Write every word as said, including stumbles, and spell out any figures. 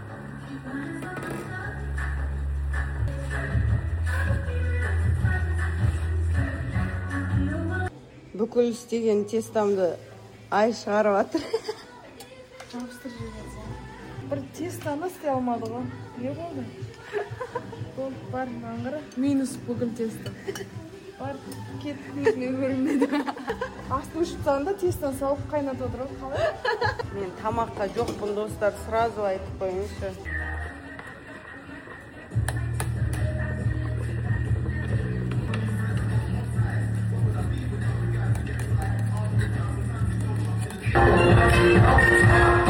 Бүкіл істеген тестамды ай шығарып жатыр. Жабыстырып жіберген. Бір тестаны істей алмады ғой. Не болды? Болды, бар, маңғыры. Минус бүкіл тесто. Бар, кетіп көзіне көрінмеді. Асты ұшып тағында тестаны салып қайнатып отырып қалай? Мен тамаққа жоқпын, достар, сразу айтып қойыңызшы. Oh,